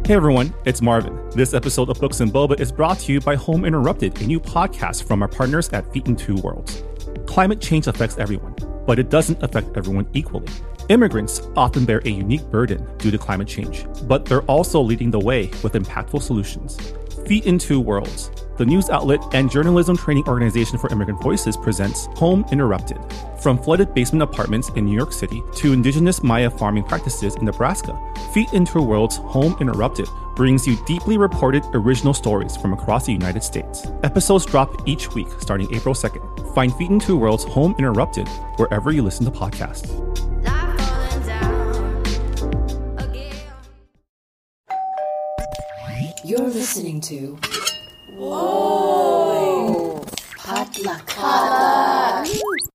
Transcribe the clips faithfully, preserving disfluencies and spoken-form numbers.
Hey everyone, it's Marvin. This episode of Books and Boba is brought to you by Home Interrupted, a new podcast from our partners at Feet in Two Worlds. Climate change affects everyone, but it doesn't affect everyone equally. Immigrants often bear a unique burden due to climate change, but they're also leading the way with impactful solutions. Feet in Two Worlds, the news outlet and journalism training organization for immigrant voices, presents Home Interrupted. From flooded basement apartments in New York City to indigenous Maya farming practices in Nebraska, Feet in Two Worlds Home Interrupted brings you deeply reported original stories from across the United States. Episodes drop each week starting April second. Find Feet in Two Worlds Home Interrupted wherever you listen to podcasts. You're listening to Whoa! Potluck. Potluck.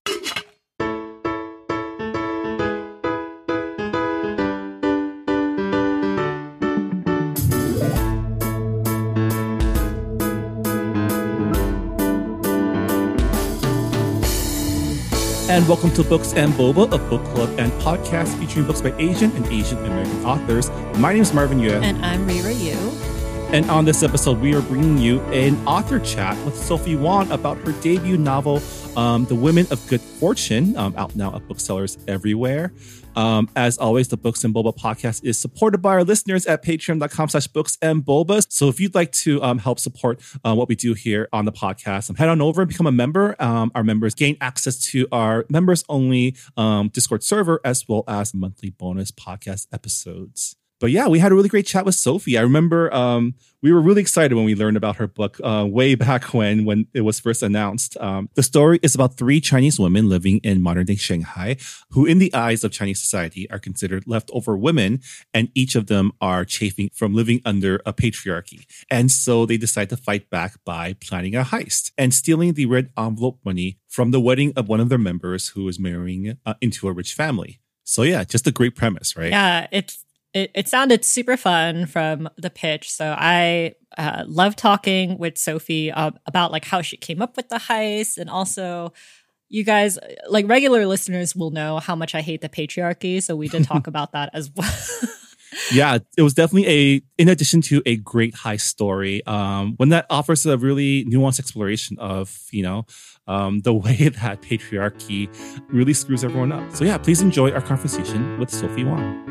And welcome to Books and Boba, a book club and podcast featuring books by Asian and Asian American authors. My name is Marvin Yue. And I'm Rira Yu. And on this episode, we are bringing you an author chat with Sophie Wan about her debut novel, um, The Women of Good Fortune, um, out now at booksellers everywhere. Um, as always, the Books and Boba podcast is supported by our listeners at patreon.com slash books and boba. So if you'd like to um, help support uh, what we do here on the podcast, um, head on over and become a member. Um, our members gain access to our members-only um, Discord server, as well as monthly bonus podcast episodes. But yeah, we had a really great chat with Sophie. I remember um, we were really excited when we learned about her book uh, way back when, when it was first announced. Um, the story is about three Chinese women living in modern-day Shanghai who, in the eyes of Chinese society, are considered leftover women, and each of them are chafing from living under a patriarchy. And so they decide to fight back by planning a heist and stealing the red envelope money from the wedding of one of their members who is marrying uh, into a rich family. So yeah, just a great premise, right? Yeah, it's It, it sounded super fun from the pitch. So I uh, love talking with Sophie uh, about like how she came up with the heist. And also, you guys, like regular listeners will know how much I hate the patriarchy. So we did talk about that as well. Yeah, it was definitely a, in addition to a great heist story, um, one that offers a really nuanced exploration of, you know, um, the way that patriarchy really screws everyone up. So yeah, please enjoy our conversation with Sophie Wan.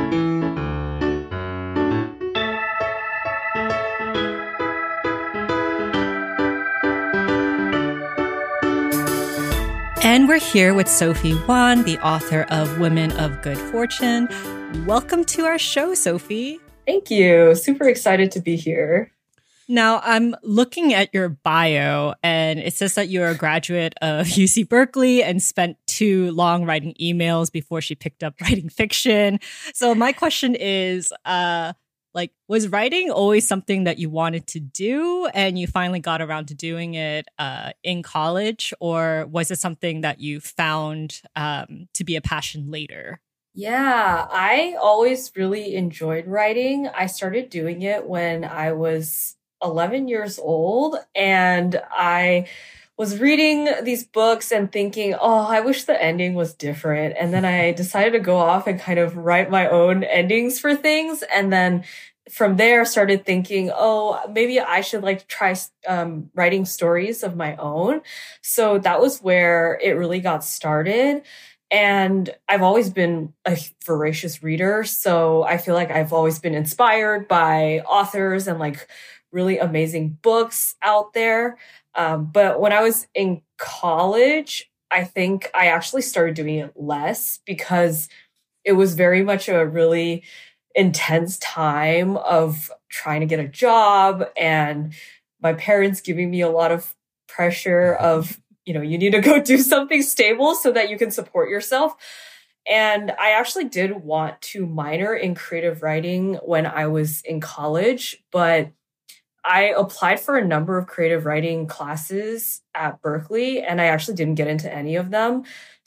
And we're here with Sophie Wan, the author of Women of Good Fortune. Welcome to our show, Sophie. Thank you. Super excited to be here. Now, I'm looking at your bio, and it says that you're a graduate of U C Berkeley and spent too long writing emails before she picked up writing fiction. So my question is, uh, like, was writing always something that you wanted to do and you finally got around to doing it uh, in college? Or was it something that you found um, to be a passion later? Yeah, I always really enjoyed writing. I started doing it when I was eleven years old, and I was reading these books and thinking, oh, I wish the ending was different. And then I decided to go off and kind of write my own endings for things. And then from there started thinking, oh, maybe I should like try um, writing stories of my own. So that was where it really got started. And I've always been a voracious reader. So I feel like I've always been inspired by authors and like really amazing books out there. Um, but when I was in college, I think I actually started doing it less because it was very much a really intense time of trying to get a job and my parents giving me a lot of pressure of, you know, you need to go do something stable so that you can support yourself. And I actually did want to minor in creative writing when I was in college, but I applied for a number of creative writing classes at Berkeley, and I actually didn't get into any of them.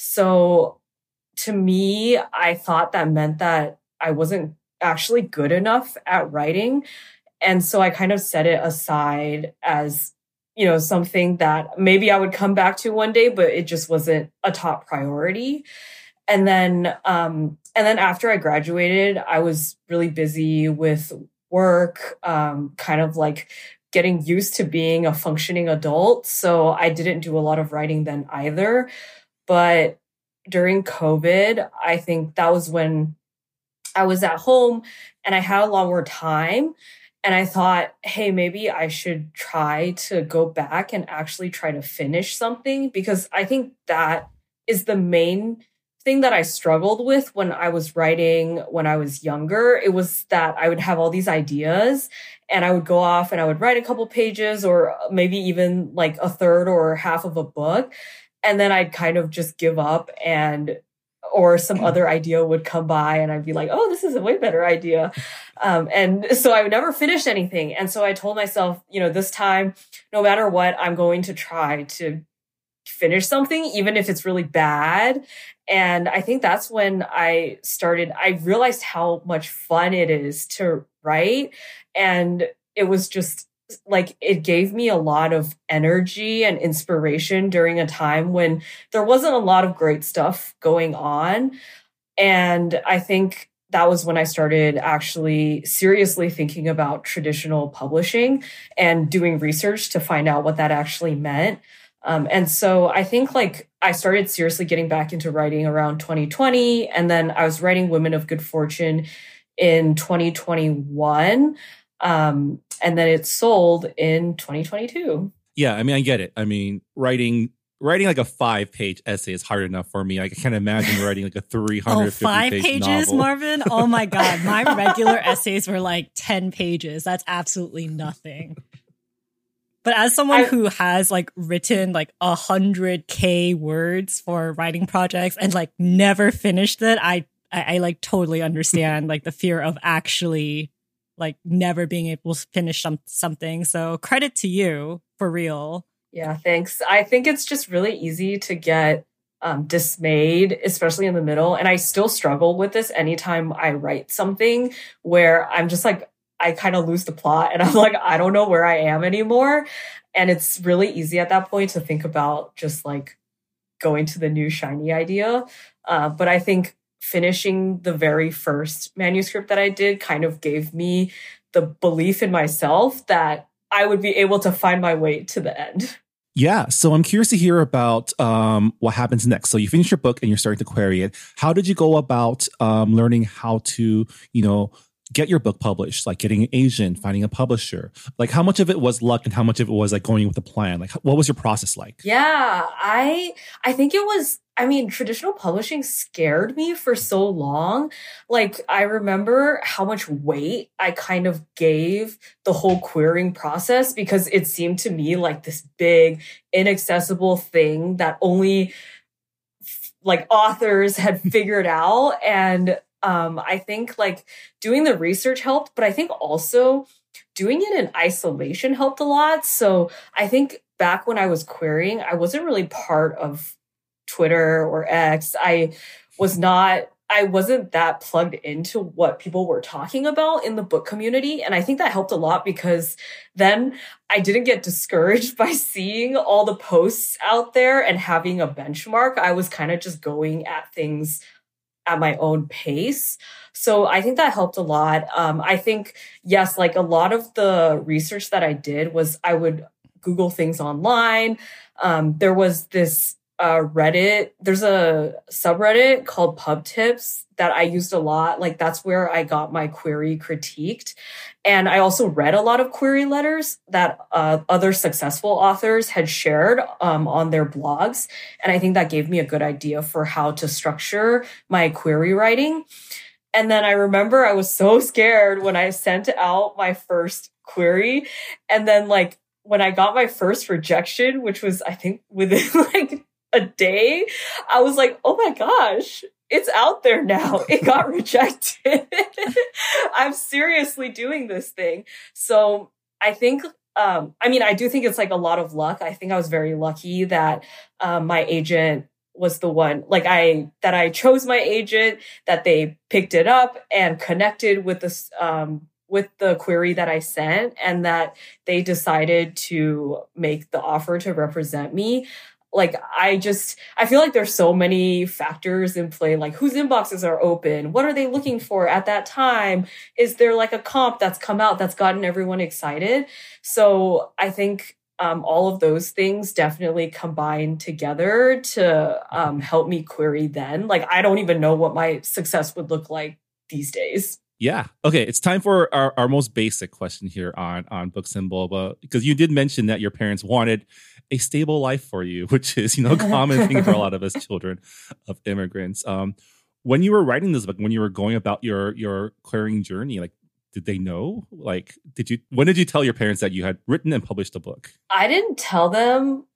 So to me, I thought that meant that I wasn't actually good enough at writing. And so I kind of set it aside as, you know, something that maybe I would come back to one day, but it just wasn't a top priority. And then, um, and then after I graduated, I was really busy with work, um, kind of like getting used to being a functioning adult. So I didn't do a lot of writing then either. But during COVID, I think that was when I was at home and I had a lot more time. And I thought, hey, maybe I should try to go back and actually try to finish something, because I think that is the main thing that I struggled with when I was writing when I was younger. It was that I would have all these ideas and I would go off and I would write a couple pages or maybe even like a third or half of a book. And then I'd kind of just give up, and or some other idea would come by and I'd be like, oh, this is a way better idea. Um, and so I would never finish anything. And so I told myself, you know, this time, no matter what, I'm going to try to finish something, even if it's really bad. And I think that's when I started, I realized how much fun it is to write. And it was just like, it gave me a lot of energy and inspiration during a time when there wasn't a lot of great stuff going on. And I think that was when I started actually seriously thinking about traditional publishing and doing research to find out what that actually meant. Um, and so I think like I started seriously getting back into writing around twenty twenty. And then I was writing Women of Good Fortune in twenty twenty-one. Um, and then it sold in twenty twenty-two. Yeah, I mean, I get it. I mean, writing writing like a five-page essay is hard enough for me. I can't imagine writing like a three hundred fifty oh, five page pages, novel. Marvin? Oh my God. My regular essays were like ten pages. That's absolutely nothing. But as someone I, who has like written like a hundred K words for writing projects and like never finished it, I, I, I like totally understand like the fear of actually like never being able to finish some, something. So credit to you, for real. Yeah, thanks. I think it's just really easy to get um, dismayed, especially in the middle. And I still struggle with this anytime I write something where I'm just like, I kind of lose the plot and I'm like, I don't know where I am anymore. And it's really easy at that point to think about just like going to the new shiny idea. Uh, but I think finishing the very first manuscript that I did kind of gave me the belief in myself that I would be able to find my way to the end. Yeah. So I'm curious to hear about um, what happens next. So you finish your book and you're starting to query it. How did you go about um, learning how to, you know, get your book published, like getting an agent, finding a publisher? Like how much of it was luck and how much of it was like going with a plan? Like what was your process like? Yeah, I I think it was, I mean, traditional publishing scared me for so long. Like I remember how much weight I kind of gave the whole querying process because it seemed to me like this big, inaccessible thing that only like authors had figured out. And Um, I think like doing the research helped, but I think also doing it in isolation helped a lot. So I think back when I was querying, I wasn't really part of Twitter or X. I was not, I wasn't that plugged into what people were talking about in the book community. And I think that helped a lot because then I didn't get discouraged by seeing all the posts out there and having a benchmark. I was kind of just going at things at my own pace. So I think that helped a lot. Um, I think, yes, like a lot of the research that I did was I would Google things online. Um, there was this uh, Reddit, there's a subreddit called Pub Tips that I used a lot. Like that's where I got my query critiqued. And I also read a lot of query letters that uh, other successful authors had shared um, on their blogs. And I think that gave me a good idea for how to structure my query writing. And then I remember I was so scared when I sent out my first query. And then like when I got my first rejection, which was, I think within like a day, I was like, oh my gosh, it's out there now. It got rejected. I'm seriously doing this thing. So I think, um, I mean, I do think it's like a lot of luck. I think I was very lucky that um, my agent was the one, like I, that I chose my agent, that they picked it up and connected with this, um, with the query that I sent, and that they decided to make the offer to represent me. like, I just, I feel like there's so many factors in play, like whose inboxes are open? What are they looking for at that time? Is there like a comp that's come out that's gotten everyone excited? So I think um, all of those things definitely combine together to um, help me query then. Like, I don't even know what my success would look like these days. Yeah. Okay. It's time for our, our most basic question here on, on Books and Boba, because you did mention that your parents wanted a stable life for you, which is, you know, a common thing for a lot of us children of immigrants. Um, when you were writing this book, when you were going about your, your querying journey, like, did they know? Like, did you, when did you tell your parents that you had written and published a book? I didn't tell them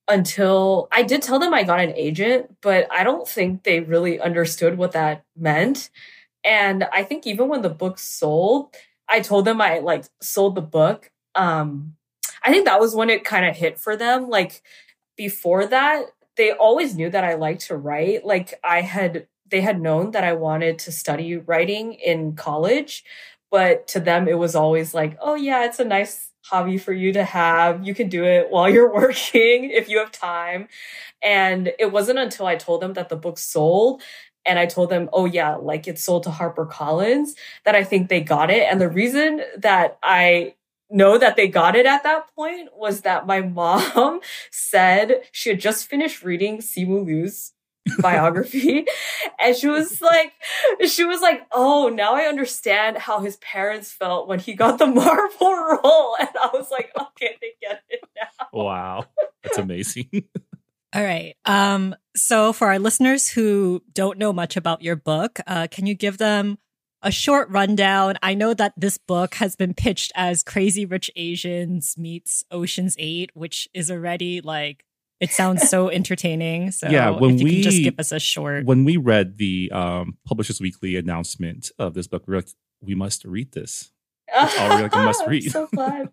until I did tell them I got an agent, but I don't think they really understood what that meant. And I think even when the book sold, I told them I like sold the book. Um, I think that was when it kind of hit for them. Like before that, they always knew that I liked to write. Like I had, they had known that I wanted to study writing in college, but to them, it was always like, oh yeah, it's a nice hobby for you to have. You can do it while you're working if you have time. And it wasn't until I told them that the book sold and I told them, oh yeah, like it's sold to HarperCollins, that I think they got it. And the reason that I know that they got it at that point was that my mom said she had just finished reading Simu Liu's biography. And she was like, she was like, oh, now I understand how his parents felt when he got the Marvel role. And I was like, okay, they get it now. Wow. That's amazing. All right. Um, so for our listeners who don't know much about your book, uh, can you give them a short rundown? I know that this book has been pitched as Crazy Rich Asians meets Ocean's Eight, which is already like, it sounds so entertaining. So yeah, when if you we can just give us a short. When we read the um, Publishers Weekly announcement of this book, we were like, we must read this. It's already like a must read. So glad.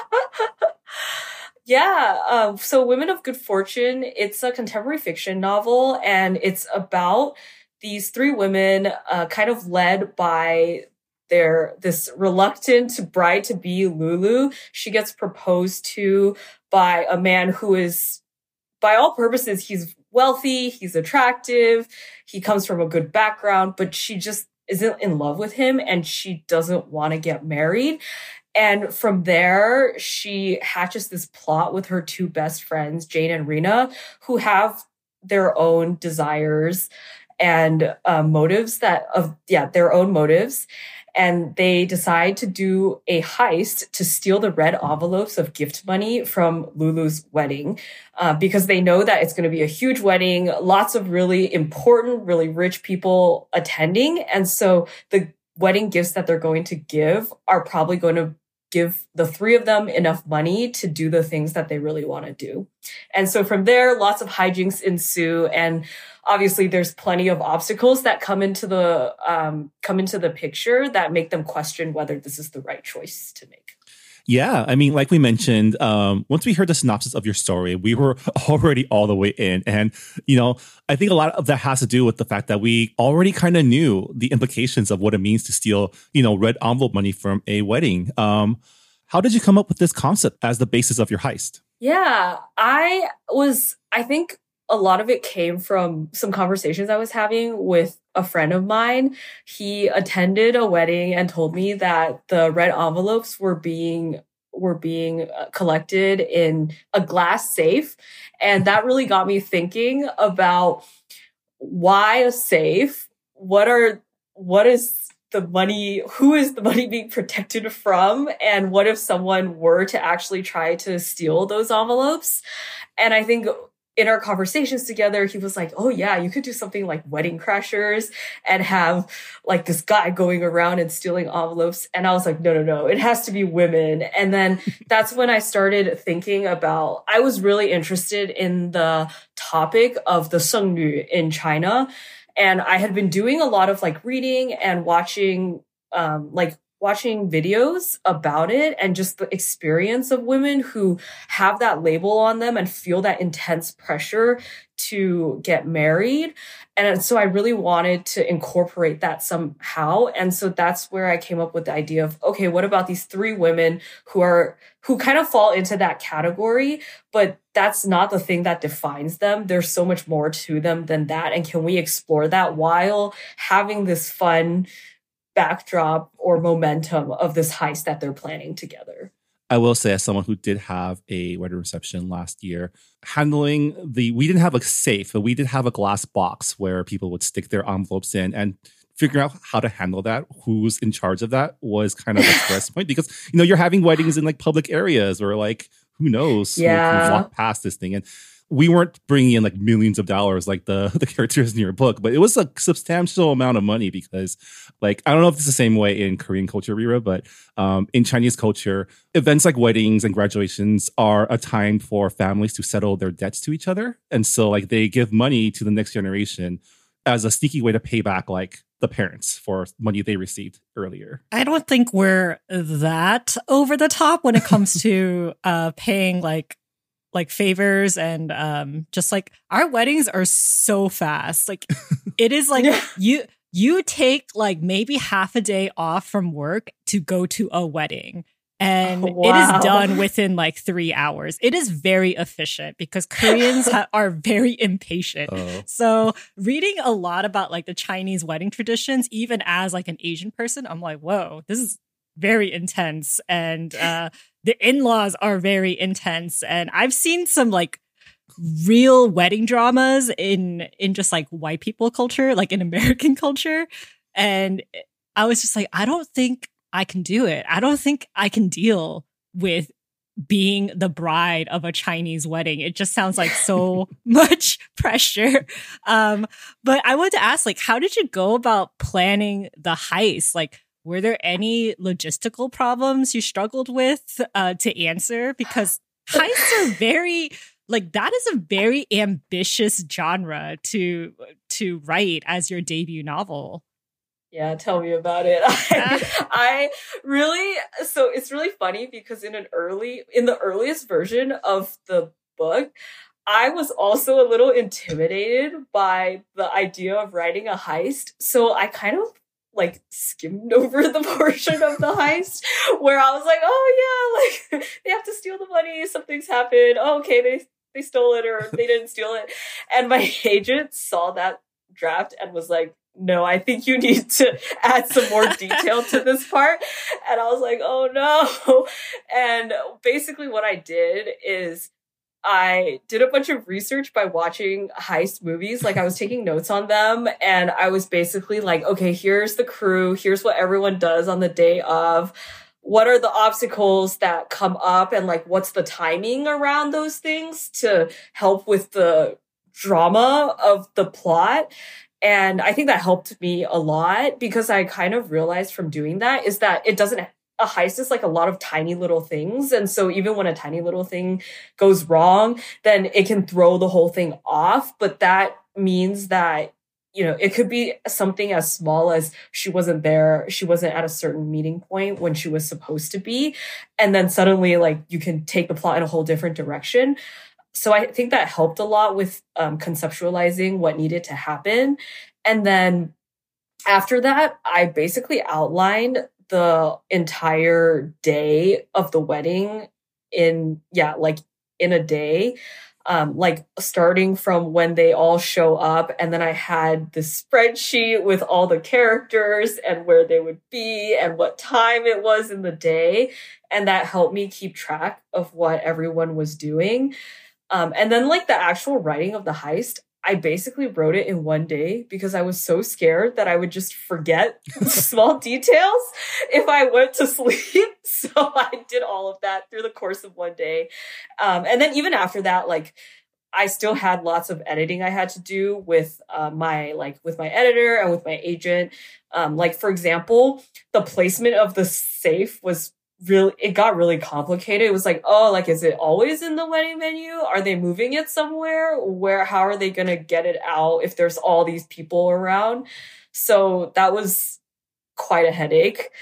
Yeah. Um, so Women of Good Fortune, it's a contemporary fiction novel, and it's about these three women uh, kind of led by their this reluctant bride-to-be Lulu. She gets proposed to by a man who is, by all purposes, he's wealthy, he's attractive, he comes from a good background, but she just isn't in love with him and she doesn't want to get married. And from there, she hatches this plot with her two best friends, Jane and Rena, who have their own desires and uh, motives that of, yeah, their own motives. And they decide to do a heist to steal the red envelopes of gift money from Lulu's wedding, uh, because they know that it's going to be a huge wedding, lots of really important, really rich people attending. And so the wedding gifts that they're going to give are probably going to give the three of them enough money to do the things that they really want to do. And so from there, lots of hijinks ensue. And obviously there's plenty of obstacles that come into the, um, come into the picture that make them question whether this is the right choice to make. Yeah, I mean, like we mentioned, um, once we heard the synopsis of your story, we were already all the way in. And, you know, I think a lot of that has to do with the fact that we already kind of knew the implications of what it means to steal, you know, red envelope money from a wedding. Um, how did you come up with this concept as the basis of your heist? Yeah, I was, I think a lot of it came from some conversations I was having with a friend of mine. He attended a wedding and told me that the red envelopes were being were being collected in a glass safe. And that really got me thinking about why a safe? What are what is the money, who is the money being protected from? And what if someone were to actually try to steal those envelopes? And I think in our conversations together, he was like, oh yeah, you could do something like Wedding Crashers and have like this guy going around and stealing envelopes. And I was like, no, no, no, it has to be women. And then that's when I started thinking about, I was really interested in the topic of the Sengnu in China. And I had been doing a lot of like reading and watching, um, like watching videos about it and just the experience of women who have that label on them and feel that intense pressure to get married. And so I really wanted to incorporate that somehow. And so that's where I came up with the idea of, okay, what about these three women who are, who kind of fall into that category, but that's not the thing that defines them. There's so much more to them than that. And can we explore that while having this fun backdrop or momentum of this heist that they're planning together? I will say, as someone who did have a wedding reception last year, handling the, we didn't have a safe, but we did have a glass box where people would stick their envelopes in, and figuring out how to handle that, who's in charge of that, was kind of a stress point, because, you know, you're having weddings in like public areas, or like, who knows, yeah, who walk past this thing. And we weren't bringing in like millions of dollars like the, the characters in your book, but it was a substantial amount of money, because like, I don't know if it's the same way in Korean culture, Rira, but um, in Chinese culture, events like weddings and graduations are a time for families to settle their debts to each other. And so like they give money to the next generation as a sneaky way to pay back like the parents for money they received earlier. I don't think we're that over the top when it comes to uh, paying like like favors, and um just like our weddings are so fast. Like it is like you you take like maybe half a day off from work to go to a wedding, and oh, wow. it is done within like three hours. It is very efficient because Koreans ha- are very impatient. Oh. So reading a lot about like the Chinese wedding traditions, even as like an Asian person, I'm like, whoa, this is very intense. And uh the in-laws are very intense. And I've seen some like real wedding dramas in in just like white people culture, like in American culture. And I was just like, I don't think I can do it. I don't think I can deal with being the bride of a Chinese wedding. It just sounds like so much pressure. Um, but I wanted to ask, like, how did you go about planning the heist? Like, were there any logistical problems you struggled with uh, to answer? Because heists are very, like, that is a very ambitious genre to to write as your debut novel. Yeah, tell me about it. I, I really, so it's really funny because in an early, in the earliest version of the book, I was also a little intimidated by the idea of writing a heist. So I kind of like skimmed over the portion of the heist where I was like, oh yeah, like they have to steal the money. Something's happened. Oh, okay. They, they stole it or they didn't steal it. And my agent saw that draft and was like, no, I think you need to add some more detail to this part. And I was like, oh no. And basically what I did is I did a bunch of research by watching heist movies. Like I was taking notes on them, and I was basically like, okay, here's the crew. Here's what everyone does on the day of. What are the obstacles that come up, and like, what's the timing around those things to help with the drama of the plot? And I think that helped me a lot, because I kind of realized from doing that is that it doesn't, a heist is like a lot of tiny little things. And so even when a tiny little thing goes wrong, then it can throw the whole thing off. But that means that, you know, it could be something as small as she wasn't there. She wasn't at a certain meeting point when she was supposed to be. And then suddenly like you can take the plot in a whole different direction. So I think that helped a lot with um, conceptualizing what needed to happen. And then after that, I basically outlined the entire day of the wedding in, yeah, like in a day, um, like starting from when they all show up. And then I had this spreadsheet with all the characters and where they would be and what time it was in the day. And that helped me keep track of what everyone was doing. Um, and then like the actual writing of the heist, I basically wrote it in one day because I was so scared that I would just forget small details if I went to sleep. So I did all of that through the course of one day. Um, and then even after that, like I still had lots of editing I had to do with uh, my, like with my editor and with my agent. Um, like for example, the placement of the safe was really, it got really complicated. It was like, oh, like, is it always in the wedding venue? Are they moving it somewhere? Where, how are they going to get it out if there's all these people around? So that was quite a headache.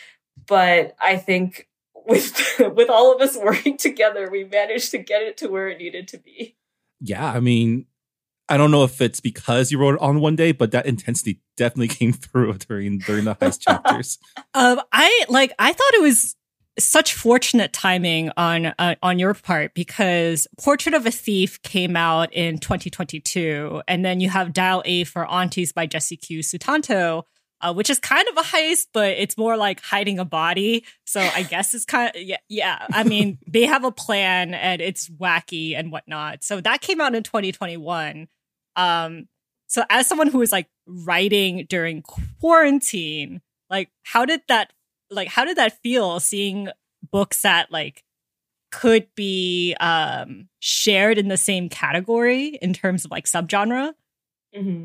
but I think with with all of us working together, we managed to get it to where it needed to be. Yeah, I mean, I don't know if it's because you wrote it on one day, but that intensity definitely came through during during the heist chapters. Um, I like. I thought it was such fortunate timing on uh, on your part, because Portrait of a Thief came out in twenty twenty-two, and then you have Dial A for Aunties by Jesse Q. Sutanto, uh, which is kind of a heist, but it's more like hiding a body. So I guess it's kind of, yeah, yeah. I mean, they have a plan and it's wacky and whatnot. So that came out in twenty twenty-one. Um, so as someone who was like writing during quarantine, like how did that, like how did that feel, seeing books that like could be um, shared in the same category in terms of like subgenre? Mm-hmm.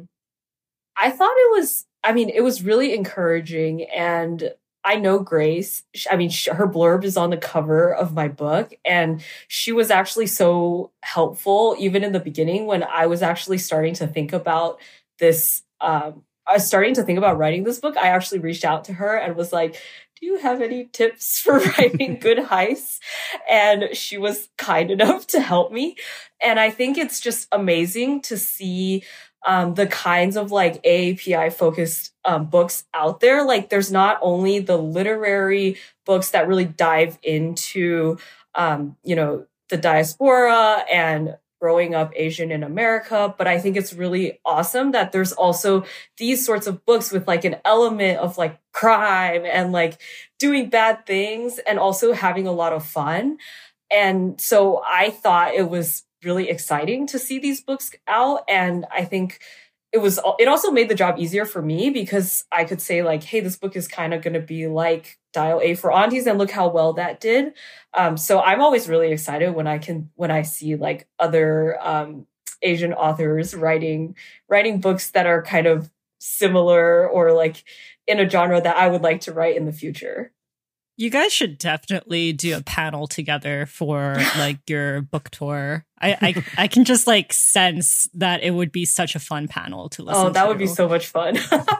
I thought it was, I mean, it was really encouraging. And I know Grace, I mean, her blurb is on the cover of my book. And she was actually so helpful, even in the beginning when I was actually starting to think about this. Um, I was starting to think about writing this book. I actually reached out to her and was like, do you have any tips for writing good heists? And she was kind enough to help me. And I think it's just amazing to see Um, the kinds of like A A P I focused um, books out there. Like there's not only the literary books that really dive into, um, you know, the diaspora and growing up Asian in America, but I think it's really awesome that there's also these sorts of books with like an element of like crime and like doing bad things and also having a lot of fun. And so I thought it was really exciting to see these books out. And I think it was, it also made the job easier for me because I could say like, hey, this book is kind of going to be like Dial A for Aunties, and look how well that did. Um, so I'm always really excited when I can, when I see like other um, Asian authors writing, writing books that are kind of similar or like in a genre that I would like to write in the future. You guys should definitely do a panel together for like your book tour. I, I I can just like sense that it would be such a fun panel to listen to. Oh, that to. would be so much fun.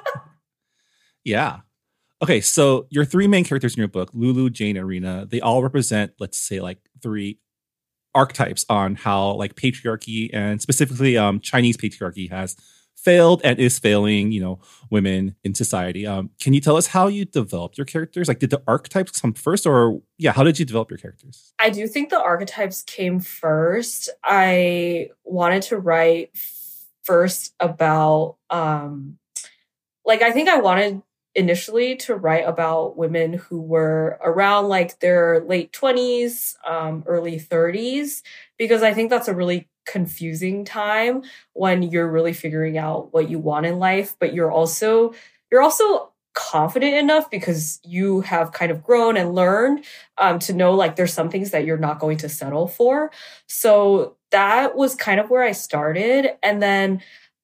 Yeah. Okay, so your three main characters in your book, Lulu, Jane, and Rena, they all represent, let's say, like three archetypes on how like patriarchy and specifically um, Chinese patriarchy has failed and is failing, you know, women in society. Um, can you tell us how you developed your characters? Like, did the archetypes come first, or yeah, how did you develop your characters? I do think the archetypes came first. I wanted to write first about, um, like, I think I wanted initially to write about women who were around like their late twenties, um, early thirties, because I think that's a really confusing time when you're really figuring out what you want in life, but you're also you're also confident enough because you have kind of grown and learned um, to know like there's some things that you're not going to settle for. So that was kind of where I started. And then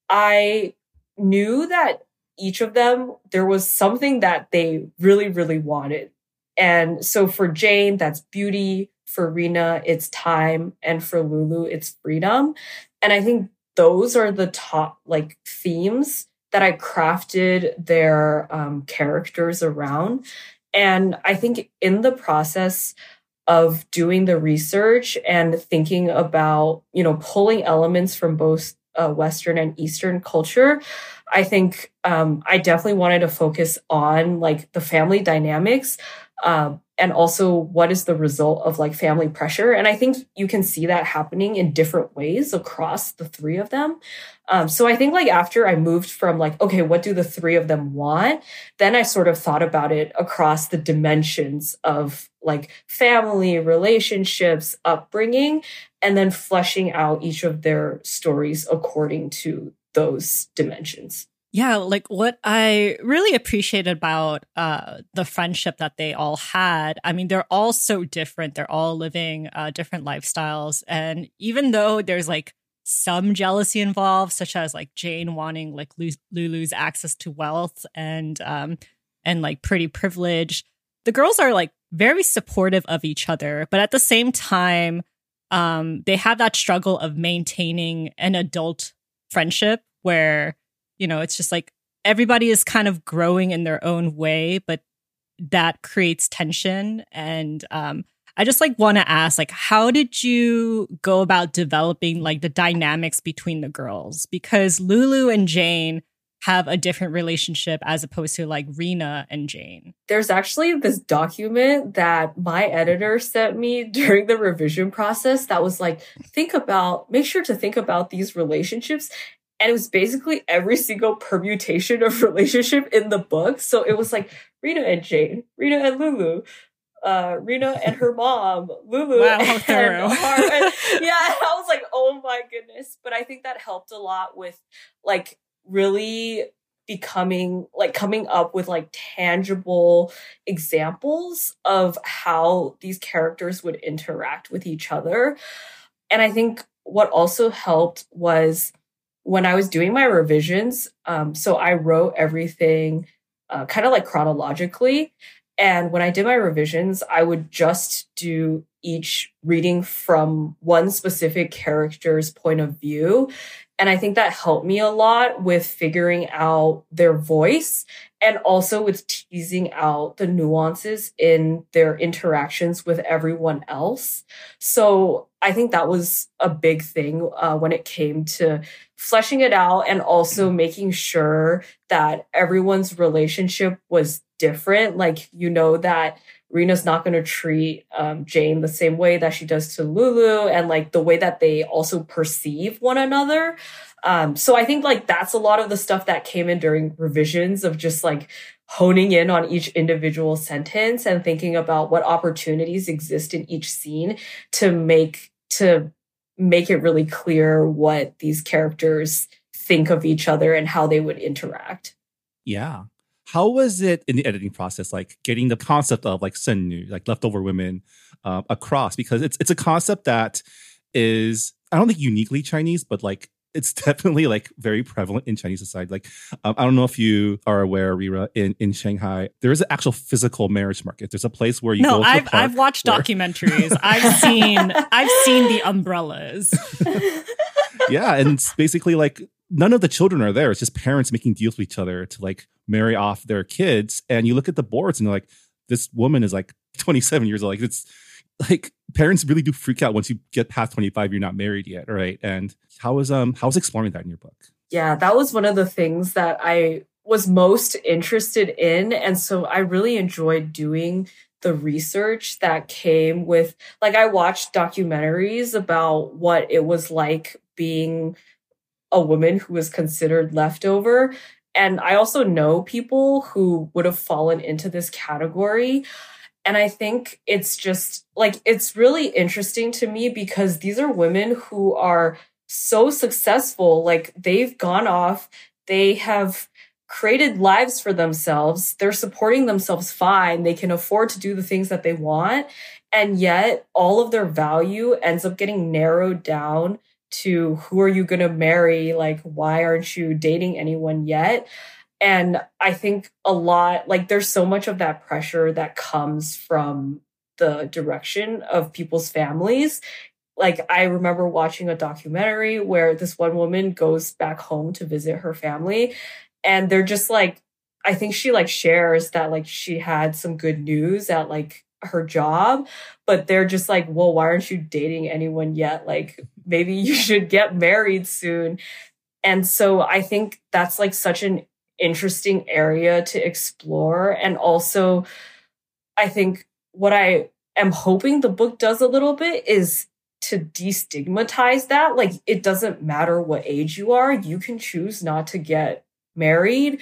I knew that each of them, there was something that they really, really wanted. And so for Jane, that's beauty. For Rena, it's time. And for Lulu, it's freedom. And I think those are the top like themes that I crafted their um, characters around. And I think in the process of doing the research and thinking about, you know, pulling elements from both uh, Western and Eastern culture, I think um, I definitely wanted to focus on like the family dynamics uh, and also what is the result of like family pressure. And I think you can see that happening in different ways across the three of them. Um, so I think like after I moved from like, okay, what do the three of them want? Then I sort of thought about it across the dimensions of like family, relationships, upbringing, and then fleshing out each of their stories according to those dimensions. Yeah, like what I really appreciated about uh, the friendship that they all had. I mean, they're all so different. They're all living uh, different lifestyles. And even though there's like some jealousy involved, such as like Jane wanting like Lulu's access to wealth and um, and like pretty privilege, the girls are like very supportive of each other. But at the same time, um, they have that struggle of maintaining an adult friendship where, you know, it's just like everybody is kind of growing in their own way, but that creates tension. And um, I just like want to ask, like, how did you go about developing like the dynamics between the girls? Because Lulu and Jane have a different relationship as opposed to like Rena and Jane. There's actually this document that my editor sent me during the revision process that was like, think about, make sure to think about these relationships. And it was basically every single permutation of relationship in the book. So it was like Rena and Jane, Rena and Lulu, uh, Rena and her mom, Lulu wow, and thorough. Har- and, yeah, I was like, oh my goodness. But I think that helped a lot with like really becoming like coming up with like tangible examples of how these characters would interact with each other. And I think what also helped was when I was doing my revisions, um, so I wrote everything uh, kind of like chronologically. And when I did my revisions, I would just do each reading from one specific character's point of view. And I think that helped me a lot with figuring out their voice and also with teasing out the nuances in their interactions with everyone else. So I think that was a big thing uh, when it came to fleshing it out and also making sure that everyone's relationship was different. Like, you know, that Rena's not going to treat um, Jane the same way that she does to Lulu, and like the way that they also perceive one another. Um, so I think like that's a lot of the stuff that came in during revisions of just like honing in on each individual sentence and thinking about what opportunities exist in each scene to make to make it really clear what these characters think of each other and how they would interact. Yeah. How was it in the editing process, like getting the concept of like sennu, like leftover women, uh, across? Because it's it's a concept that is, I don't think uniquely Chinese, but like it's definitely like very prevalent in Chinese society. Like, um, I don't know if you are aware, Rira, in, in Shanghai, there is an actual physical marriage market. There's a place where you no, go to I've the park I've watched where... documentaries. I've seen I've seen the umbrellas. Yeah, and it's basically like none of the children are there. It's just parents making deals with each other to like marry off their kids. And you look at the boards and they're like, this woman is like twenty-seven years old. Like it's like parents really do freak out once you get past twenty-five, you're not married yet. Right. And how was um how was exploring that in your book? Yeah, that was one of the things that I was most interested in. And so I really enjoyed doing the research that came with, like, I watched documentaries about what it was like being a woman who was considered leftover. And I also know people who would have fallen into this category. And I think it's just like, it's really interesting to me because these are women who are so successful. Like, they've gone off, they have created lives for themselves. They're supporting themselves fine. They can afford to do the things that they want. And yet all of their value ends up getting narrowed down to who are you going to marry? Like, why aren't you dating anyone yet? And I think a lot, like, there's so much of that pressure that comes from the direction of people's families. Like, I remember watching a documentary where this one woman goes back home to visit her family, and they're just like, I think she like shares that like she had some good news at like her job, but they're just like, well, why aren't you dating anyone yet? Like, maybe you should get married soon. And so I think that's like such an interesting area to explore. And also, I think what I am hoping the book does a little bit is to destigmatize that. Like, it doesn't matter what age you are, you can choose not to get married.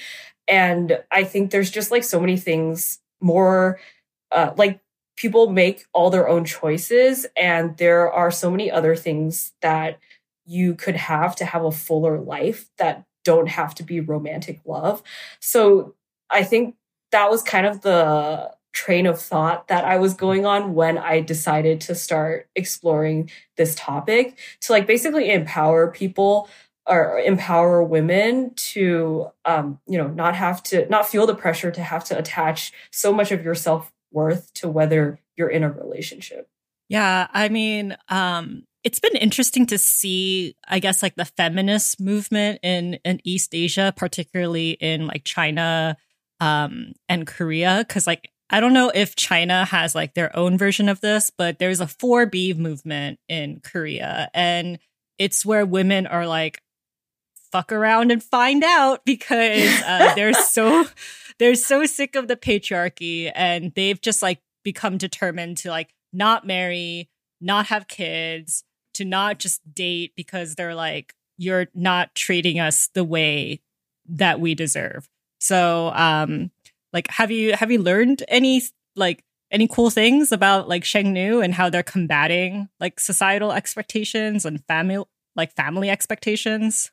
And I think there's just like so many things more, uh, like, people make all their own choices, and there are so many other things that you could have to have a fuller life that don't have to be romantic love. So I think that was kind of the train of thought that I was going on when I decided to start exploring this topic, to like basically empower people or empower women to, um, you know, not have to, not feel the pressure to have to attach so much of your self-worth to whether you're in a relationship. Yeah, I mean, um, it's been interesting to see, I guess, like the feminist movement in, in East Asia, particularly in like China um, and Korea, because like I don't know if China has like their own version of this, but there's a four B movement in Korea. And it's where women are like, fuck around and find out because uh, they're so they're so sick of the patriarchy, and they've just like become determined to like not marry, not have kids, to not just date because they're like, you're not treating us the way that we deserve. So um like have you have you learned any like any cool things about like Shengnu and how they're combating like societal expectations and family like family expectations?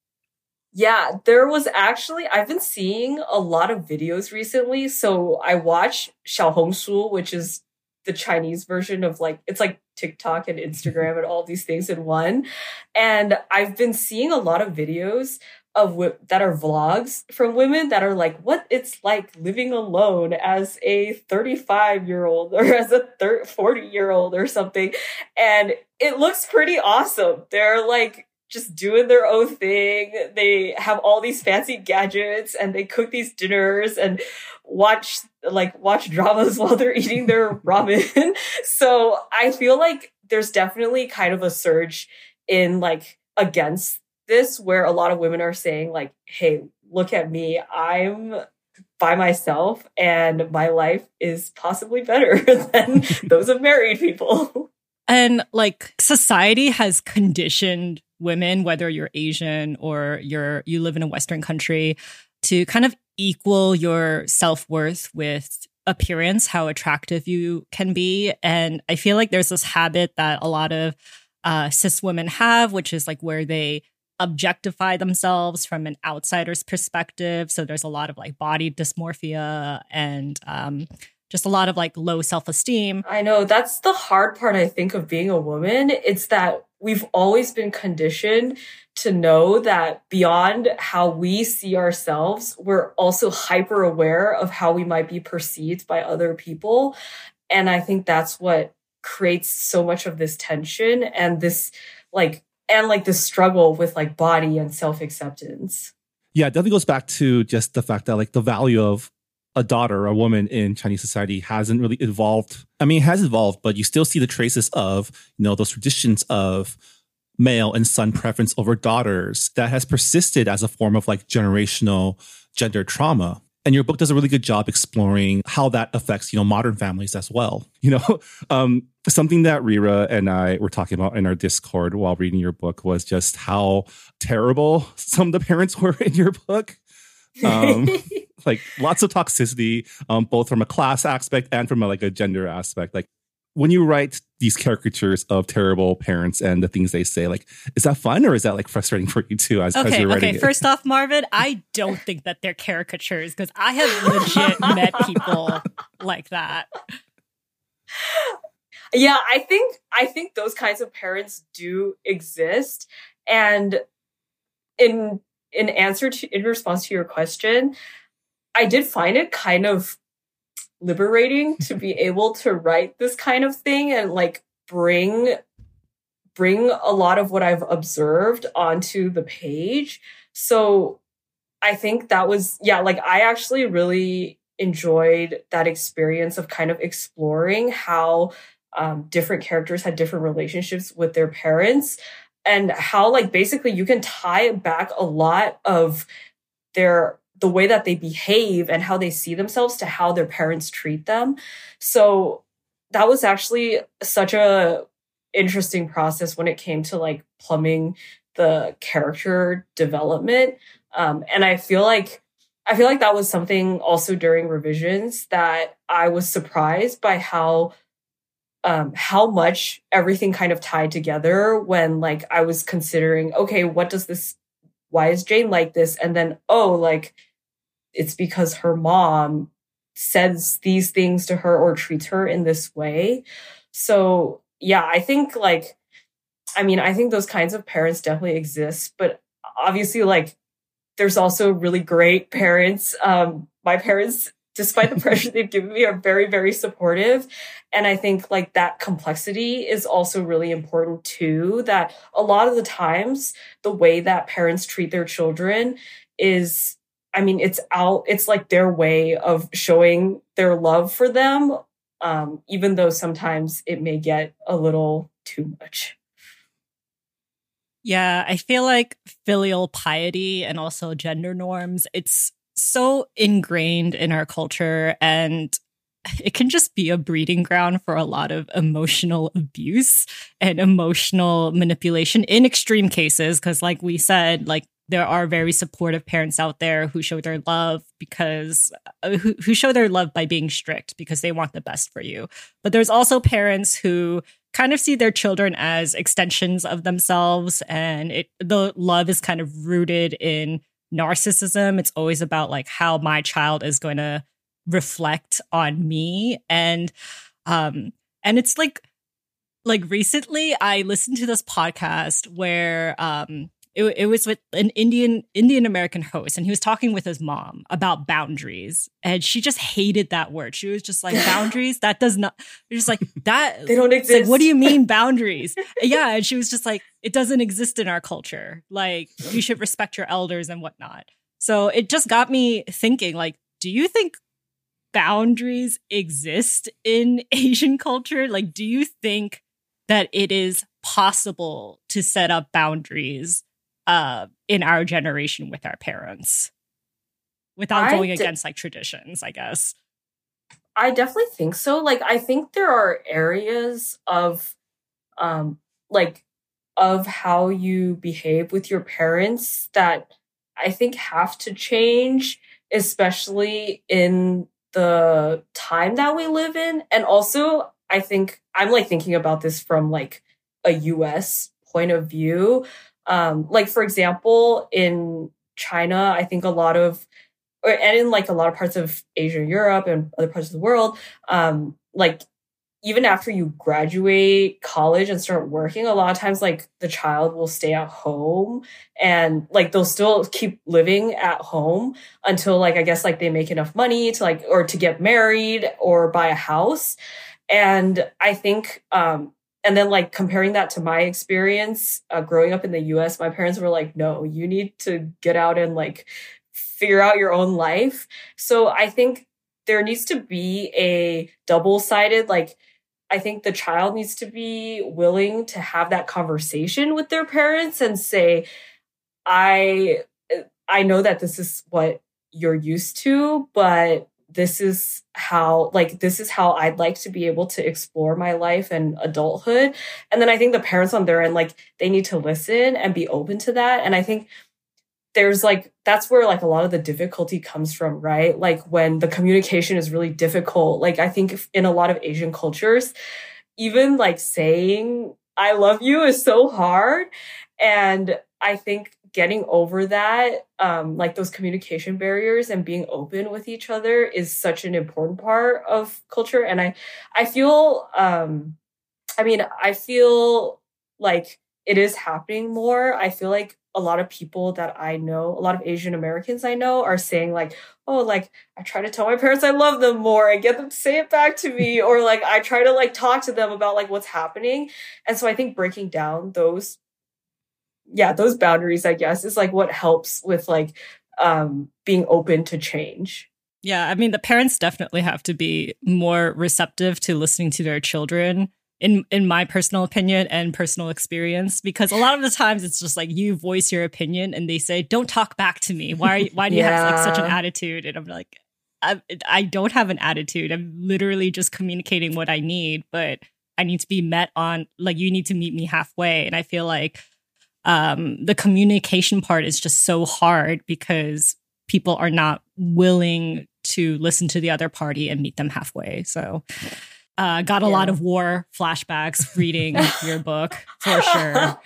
Yeah, there was actually, I've been seeing a lot of videos recently. So I watch Xiaohongshu, which is the Chinese version of like, it's like TikTok and Instagram and all these things in one. And I've been seeing a lot of videos of w- that are vlogs from women that are like, what it's like living alone as a thirty-five year old or as a forty year old or something. And it looks pretty awesome. They're like, just doing their own thing. They have all these fancy gadgets and they cook these dinners and watch like watch dramas while they're eating their ramen. So I feel like there's definitely kind of a surge in like against this where a lot of women are saying like, hey, look at me. I'm by myself and my life is possibly better than those of married people. And like society has conditioned women, whether you're Asian or you're you live in a Western country, to kind of equal your self-worth with appearance, how attractive you can be. And I feel like there's this habit that a lot of uh, cis women have, which is like where they objectify themselves from an outsider's perspective. So there's a lot of like body dysmorphia and um, just a lot of like low self-esteem. I know that's the hard part, I think, of being a woman. It's that we've always been conditioned to know that beyond how we see ourselves, we're also hyper aware of how we might be perceived by other people. And I think that's what creates so much of this tension and this like, and like this struggle with like body and self-acceptance. Yeah, it definitely goes back to just the fact that like the value of a daughter, a woman in Chinese society hasn't really evolved. I mean, it has evolved, but you still see the traces of, you know, those traditions of male and son preference over daughters that has persisted as a form of like generational gender trauma. And your book does a really good job exploring how that affects, you know, modern families as well. You know, um, something that Rira and I were talking about in our Discord while reading your book was just how terrible some of the parents were in your book. Um, like lots of toxicity, um, both from a class aspect and from a, like a gender aspect. Like when you write these caricatures of terrible parents and the things they say, like, is that fun or is that like frustrating for you too as, okay, as you're writing okay. it? First off, Marvin, I don't think that they're caricatures because I have legit met people like that. Yeah, I think I think those kinds of parents do exist. And in in answer to in response to your question, I did find it kind of liberating to be able to write this kind of thing and like bring bring a lot of what I've observed onto the page. So I think that was, yeah, like I actually really enjoyed that experience of kind of exploring how um, different characters had different relationships with their parents and how like basically you can tie back a lot of their the way that they behave and how they see themselves to how their parents treat them. So that was actually such a interesting process when it came to like plumbing the character development. Um, and I feel like I feel like that was something also during revisions that I was surprised by how um, how much everything kind of tied together when like I was considering, okay, what does this, why is Jane like this? And then, oh, like it's because her mom says these things to her or treats her in this way. So yeah, I think like, I mean, I think those kinds of parents definitely exist, but obviously like there's also really great parents. Um, my parents, despite the pressure they've given me, are very, very supportive. And I think like that complexity is also really important too, that a lot of the times the way that parents treat their children is I mean, it's out, it's like their way of showing their love for them, um, even though sometimes it may get a little too much. Yeah, I feel like filial piety and also gender norms, it's so ingrained in our culture, and it can just be a breeding ground for a lot of emotional abuse and emotional manipulation in extreme cases. Because like we said, like there are very supportive parents out there who show their love because uh, who, who show their love by being strict because they want the best for you. But there's also parents who kind of see their children as extensions of themselves, and it the love is kind of rooted in narcissism. It's always about like how my child is going to reflect on me. And um and it's like like recently I listened to this podcast where um it, it was with an Indian Indian American host, and he was talking with his mom about boundaries, and she just hated that word. She was just like, boundaries, that does not, just like that, they don't exist. Like, what do you mean boundaries? Yeah, and she was just like, it doesn't exist in our culture, like you should respect your elders and whatnot. So it just got me thinking, like, do you think boundaries exist in Asian culture? Like, do you think that it is possible to set up boundaries uh, in our generation with our parents without I going d- against like traditions, I guess? I definitely think so. Like, I think there are areas of, um, like, of how you behave with your parents that I think have to change, especially in the time that we live in. And also, I think I'm like thinking about this from like a U S point of view. Um, like, for example, in China, I think a lot of, or, and in like a lot of parts of Asia, Europe, and other parts of the world, um, like even after you graduate college and start working, a lot of times like the child will stay at home, and like they'll still keep living at home until like, I guess like they make enough money to like, or to get married or buy a house. And I think, um, and then like comparing that to my experience uh, growing up in the U S, my parents were like, no, you need to get out and like figure out your own life. So I think there needs to be a double-sided, like, I think the child needs to be willing to have that conversation with their parents and say, I, I know that this is what you're used to, but this is how, like, this is how I'd like to be able to explore my life and adulthood. And then I think the parents on their end, like, they need to listen and be open to that. And I think there's like, that's where like a lot of the difficulty comes from, right? Like when the communication is really difficult. Like I think in a lot of Asian cultures, even like saying I love you is so hard. And I think getting over that, um, like those communication barriers and being open with each other is such an important part of culture. And I, I feel, um, I mean, I feel like it is happening more. I feel like a lot of people that I know, a lot of Asian Americans I know are saying like, oh, like I try to tell my parents I love them more and get them to say it back to me. Or like, I try to like talk to them about like what's happening. And so I think breaking down those, yeah, those boundaries, I guess, is like what helps with like um, being open to change. Yeah. I mean, the parents definitely have to be more receptive to listening to their children. In in my personal opinion and personal experience, because a lot of the times it's just like you voice your opinion and they say, don't talk back to me. Why are you, why do you yeah. have like such an attitude? And I'm like, I, I don't have an attitude. I'm literally just communicating what I need, but I need to be met on, like, you need to meet me halfway. And I feel like um, the communication part is just so hard because people are not willing to listen to the other party and meet them halfway. So Uh, got a yeah. lot of war flashbacks reading your book for sure.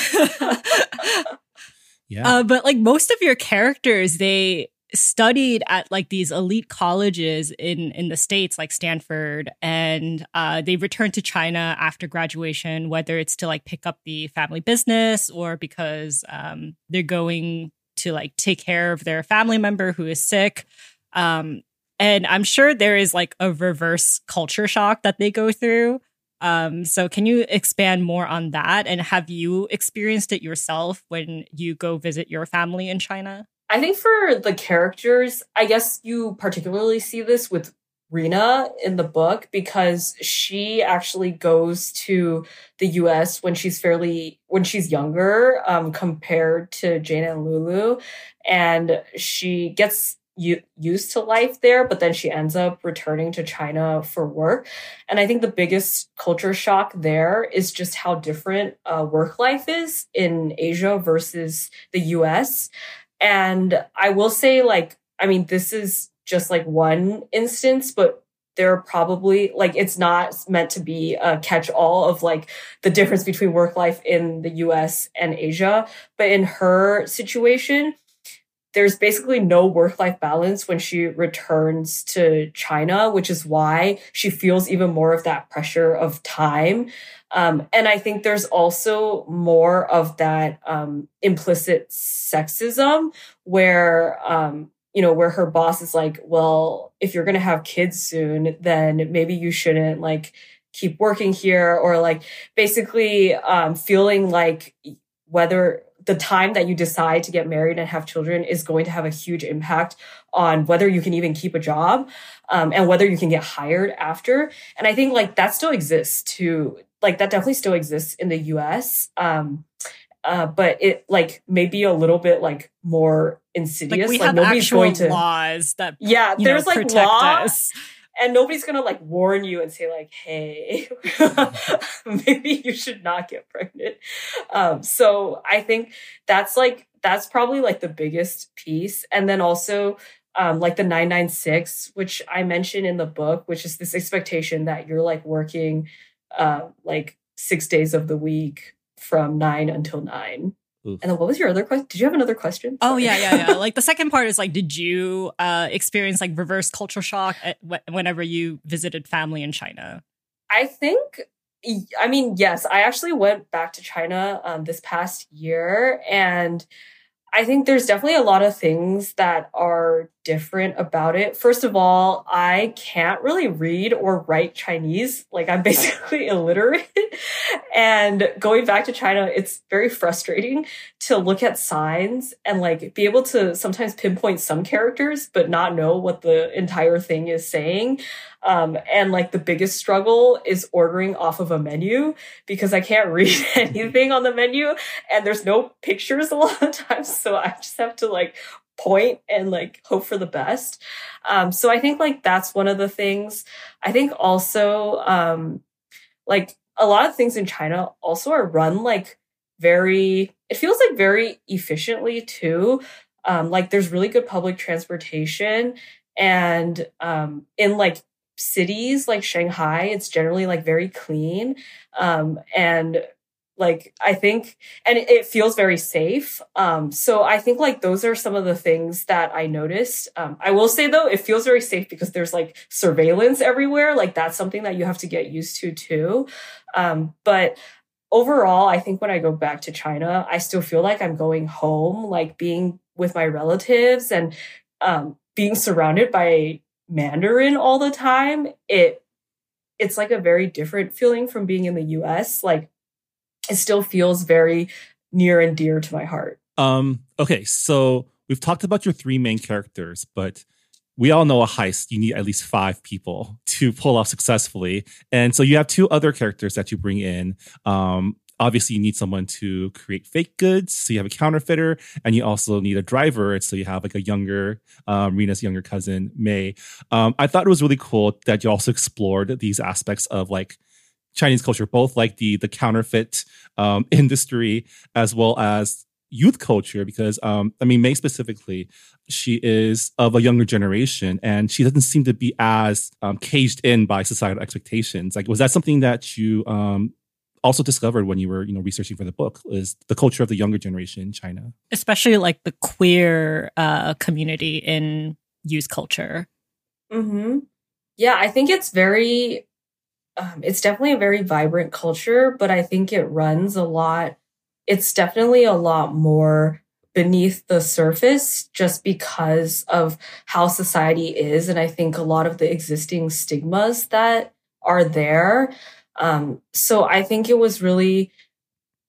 yeah. Uh, but like most of your characters, they studied at like these elite colleges in, in the States, like Stanford, and uh, they returned to China after graduation, whether it's to like pick up the family business or because um, they're going to like take care of their family member who is sick. Um, And I'm sure there is like a reverse culture shock that they go through. Um, so can you expand more on that? And have you experienced it yourself when you go visit your family in China? I think for the characters, I guess you particularly see this with Rena in the book because she actually goes to the U S when she's fairly when she's younger um, compared to Jane and Lulu, and she gets u- used to life there, but then she ends up returning to China for work. And I think the biggest culture shock there is just how different uh, work life is in Asia versus the U S. And I will say, like, I mean, this is just like one instance, but there are probably like, it's not meant to be a catch all of like the difference between work life in the U S and Asia. But in her situation, there's basically no work-life balance when she returns to China, which is why she feels even more of that pressure of time. Um, and I think there's also more of that um, implicit sexism where, um, you know, where her boss is like, well, if you're going to have kids soon, then maybe you shouldn't like keep working here, or like basically um, feeling like whether the time that you decide to get married and have children is going to have a huge impact on whether you can even keep a job um, and whether you can get hired after. And I think like that still exists too. Like that definitely still exists in the U S. Um, uh, but it like maybe a little bit like more insidious. Like we like have nobody's actual going to laws that yeah, you there's know, like protect laws. us. And nobody's going to like warn you and say like, hey, maybe you should not get pregnant. Um, so I think that's like, that's probably like the biggest piece. And then also um, like the nine nine six, which I mentioned in the book, which is this expectation that you're like working uh, like six days of the week from nine until nine. Oof. And then what was your other question? Did you have another question? Oh, Sorry. yeah, yeah, yeah. Like the second part is like, did you uh, experience like reverse culture shock at, w- whenever you visited family in China? I think, I mean, yes, I actually went back to China um, this past year, and I think there's definitely a lot of things that are different about it. First of all, I can't really read or write Chinese. Like I'm basically illiterate. And going back to China, it's very frustrating to look at signs and like be able to sometimes pinpoint some characters, but not know what the entire thing is saying. Um, and like the biggest struggle is ordering off of a menu because I can't read anything on the menu and there's no pictures a lot of times. So I just have to like point and like hope for the best. Um, so I think like that's one of the things. I think also um, like a lot of things in China also are run like very, it feels like very efficiently too. Um, like there's really good public transportation, and um, in like cities like Shanghai, it's generally like very clean. Um, and like, I think, and it, it feels very safe. Um, so I think like those are some of the things that I noticed. Um, I will say though, it feels very safe because there's like surveillance everywhere. Like that's something that you have to get used to too. Um, but overall, I think when I go back to China, I still feel like I'm going home, like being with my relatives and um, being surrounded by Mandarin all the time. It it's like a very different feeling from being in the U S. Like it still feels very near and dear to my heart. Um, okay, so we've talked about your three main characters, but we all know a heist, you need at least five people to pull off successfully. And so you have two other characters that you bring in. Um, obviously, you need someone to create fake goods. So you have a counterfeiter, and you also need a driver. So you have like a younger, um, Rena's younger cousin, May. Um, I thought it was really cool that you also explored these aspects of like Chinese culture, both like the the counterfeit um, industry as well as youth culture, because um, I mean, May specifically, she is of a younger generation and she doesn't seem to be as um, caged in by societal expectations. Like, was that something that you um, also discovered when you were, you know, researching for the book, is the culture of the younger generation in China? Especially like the queer uh, community in youth culture. Mm-hmm. Yeah, I think it's very, um, it's definitely a very vibrant culture, but I think it runs a lot. It's definitely a lot more beneath the surface just because of how society is. And I think a lot of the existing stigmas that are there. Um, so I think it was really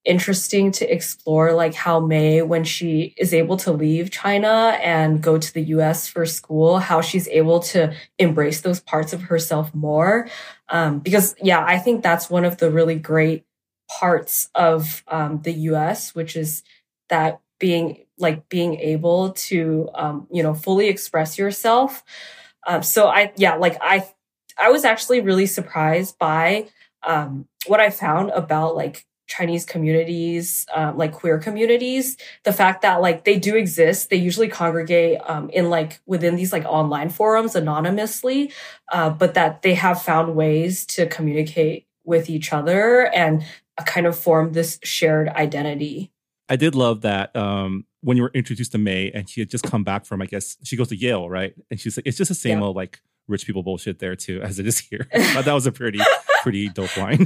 interesting to explore like how May, when she is able to leave China and go to the U S for school, how she's able to embrace those parts of herself more. Um, because yeah, I think that's one of the really great parts of um, the U S, which is that being like being able to, um, you know, fully express yourself. Um, so I, yeah, like I, I was actually really surprised by um, what I found about like Chinese communities, um, like queer communities, the fact that like they do exist. They usually congregate um, in like within these like online forums anonymously, uh, but that they have found ways to communicate with each other and uh, kind of form this shared identity. I did love that um, when you were introduced to May and she had just come back from, I guess, she goes to Yale, right? And she's like, it's just the same Yeah. old like rich people bullshit there too, as it is here. But that was a pretty, pretty dope line.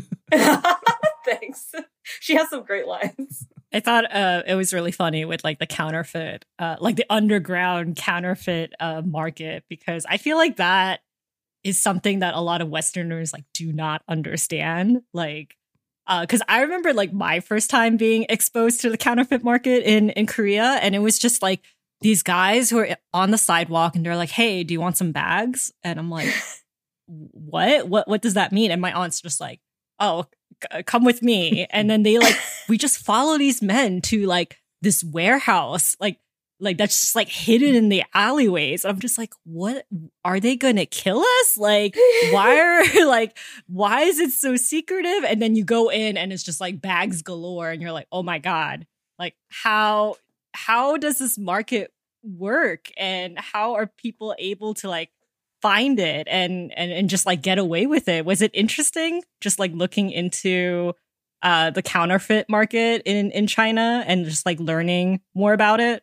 Thanks. She has some great lines. I thought uh, it was really funny with like the counterfeit, uh, like the underground counterfeit uh, market, because I feel like that is something that a lot of Westerners like do not understand. Like, because uh, I remember like my first time being exposed to the counterfeit market in in Korea, and it was just like these guys who are on the sidewalk and they're like, "Hey, do you want some bags?" And I'm like, "What? What? What does that mean?" And my aunt's just like, "Oh, c- come with me." And then they like, we just follow these men to like this warehouse, like, like that's just like hidden in the alleyways. I'm just like, what are they going to kill us? Like, why are like, why is it so secretive? And then you go in and it's just like bags galore. And you're like, oh my God, like how, how does this market work? And how are people able to like find it and, and, and just like get away with it? Was it interesting? Just like looking into uh, the counterfeit market in, in China and just like learning more about it?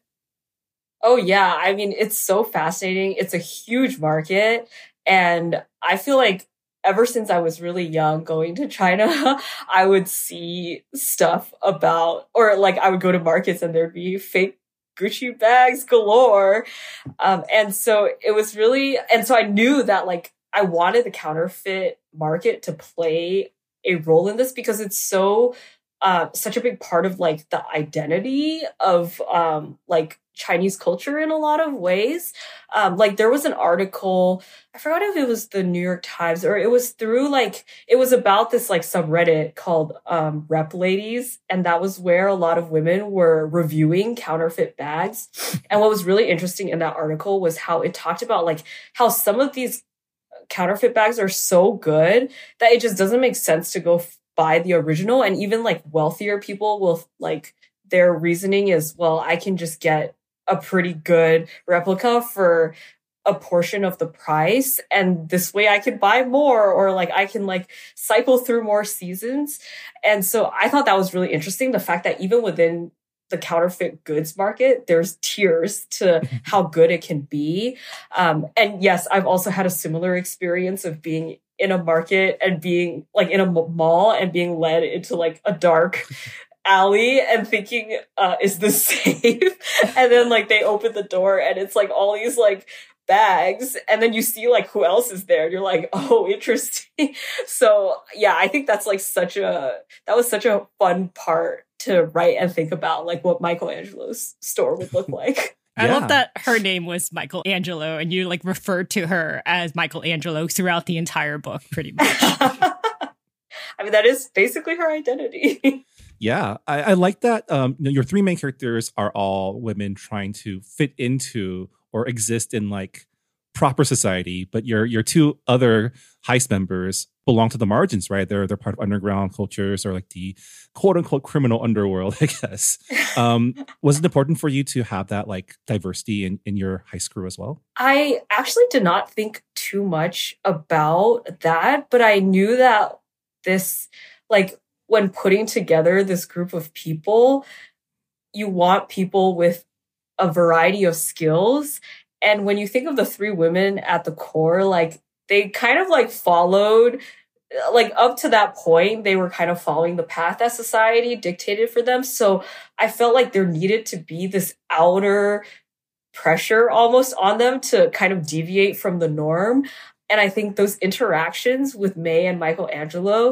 Oh, yeah. I mean, it's so fascinating. It's a huge market. And I feel like ever since I was really young going to China, I would see stuff about, or like I would go to markets and there'd be fake Gucci bags galore. Um, and so it was really, and so I knew that like I wanted the counterfeit market to play a role in this because it's so, uh, such a big part of like the identity of um, like Chinese culture in a lot of ways. Um, like there was an article, I forgot if it was the New York Times or it was through like, it was about this like subreddit called um, Rep Ladies. And that was where a lot of women were reviewing counterfeit bags. And what was really interesting in that article was how it talked about like how some of these counterfeit bags are so good that it just doesn't make sense to go f- buy the original. And even like wealthier people will like, their reasoning is, well, I can just get a pretty good replica for a portion of the price. And this way I can buy more, or like I can like cycle through more seasons. And so I thought that was really interesting. The fact that even within the counterfeit goods market, there's tiers to how good it can be. Um, and yes, I've also had a similar experience of being in a market and being like in a mall and being led into like a dark alley and thinking, uh, is this safe? And then like they open the door and it's like all these like bags, and then you see like who else is there and you're like, oh, interesting. So yeah, I think that's like such a, that was such a fun part to write and think about, like what Michelangelo's store would look like. I Yeah. love that her name was Michelangelo and you like referred to her as Michelangelo throughout the entire book, pretty much. I mean, that is basically her identity. Yeah, I, I like that. Um, you know, your three main characters are all women trying to fit into or exist in like proper society, but your your two other heist members belong to the margins, right? They're they're part of underground cultures or like the quote unquote criminal underworld, I guess. Um, was it important for you to have that like diversity in, in your heist crew as well? I actually did not think too much about that, but I knew that this, like, when putting together this group of people, you want people with a variety of skills. And when you think of the three women at the core, like they kind of like followed, like up to that point, they were kind of following the path that society dictated for them. So I felt like there needed to be this outer pressure almost on them to kind of deviate from the norm. And I think those interactions with May and Michelangelo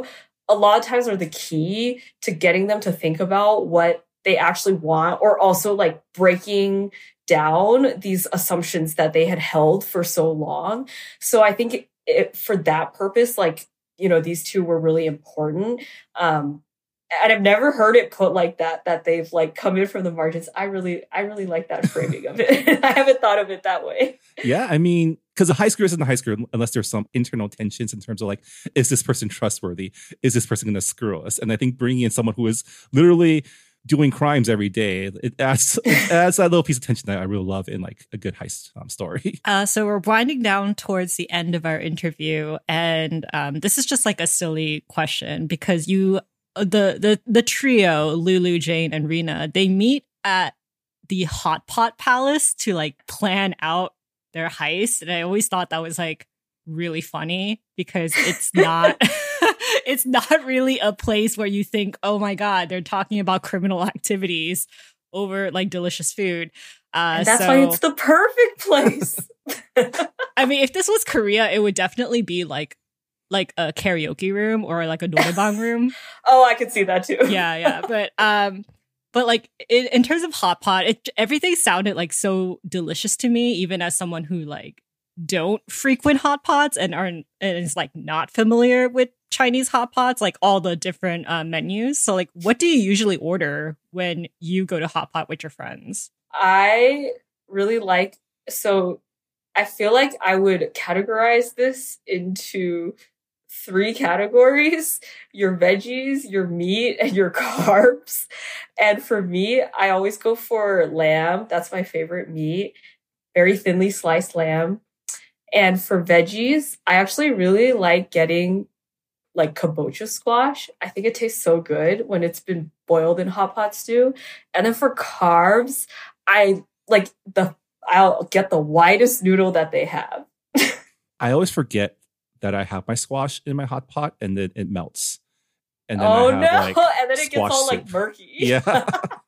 a lot of times are the key to getting them to think about what they actually want, or also like breaking down these assumptions that they had held for so long. So I think it, it, for that purpose, like, you know, these two were really important. Um, and I've never heard it put like that, that they've like come in from the margins. I really, I really like that framing of it. I haven't thought of it that way. Yeah, I mean, because a high schooler isn't a high schooler unless there's some internal tensions in terms of like, is this person trustworthy? Is this person going to screw us? And I think bringing in someone who is literally doing crimes every day, it adds, it adds that little piece of tension that I really love in like a good heist um, story. Uh, so we're winding down towards the end of our interview, and um, this is just like a silly question because you, the the the trio, Lulu, Jane, and Rena, they meet at the Hot Pot Palace to like plan out their heist, and I always thought that was like really funny because it's not it's not really a place where you think, oh my god, they're talking about criminal activities over like delicious food. Uh, and that's so, why it's the perfect place. I mean, if this was Korea, it would definitely be like like a karaoke room or like a noraebang room. Oh, I could see that too. Yeah, yeah, but um. But like in, in terms of hot pot, it, everything sounded like so delicious to me, even as someone who like don't frequent hot pots and are and is like not familiar with Chinese hot pots, like all the different uh, menus. So like, what do you usually order when you go to hot pot with your friends? I really like, so I feel like I would categorize this into three categories: your veggies, your meat, and your carbs. And for me, I always go for lamb. That's my favorite meat. Very thinly sliced lamb. And for veggies, I actually really like getting like kabocha squash. I think it tastes so good when it's been boiled in hot pot stew. And then for carbs, I like the I'll get the widest noodle that they have. I always forget that I have my squash in my hot pot and then it melts. And then oh I have, no! like, and then it gets all soup. like murky. Yeah.